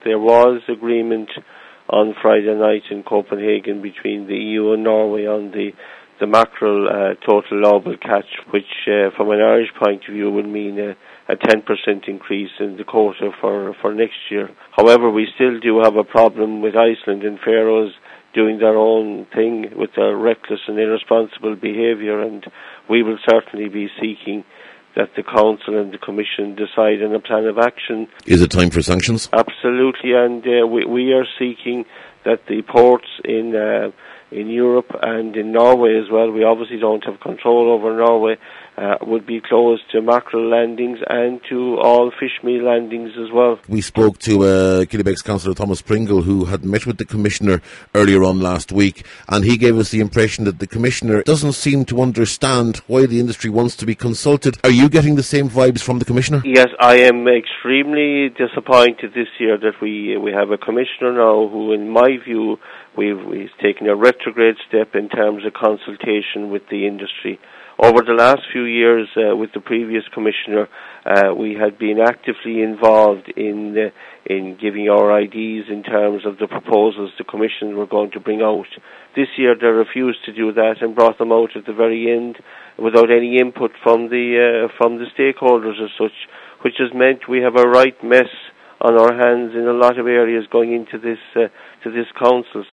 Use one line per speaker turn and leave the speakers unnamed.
there was agreement on Friday night in Copenhagen between the EU and Norway on the mackerel total allowable catch, which from an Irish point of view would mean a 10% increase in the quota for next year. However, we still do have a problem with Iceland and Faroes doing their own thing with their reckless and irresponsible behaviour, and we will certainly be seeking that the Council and the Commission decide on a plan of action.
Is it time for sanctions?
Absolutely, and we are seeking that the ports in Europe and in Norway as well, we obviously don't have control over Norway, would be closed to mackerel landings and to all fish meal landings as well.
We spoke to Killybegs Councillor Thomas Pringle, who had met with the Commissioner earlier on last week, and he gave us the impression that the Commissioner doesn't seem to understand why the industry wants to be consulted. Are you getting the same vibes from the Commissioner?
Yes, I am extremely disappointed this year that we have a Commissioner now who, in my view, we've taken a retrograde step in terms of consultation with the industry. Over the last few years, with the previous Commissioner, we had been actively involved in giving our ideas in terms of the proposals the Commission were going to bring out. This year they refused to do that and brought them out at the very end without any input from the stakeholders as such, which has meant we have a right mess on our hands in a lot of areas going into this council.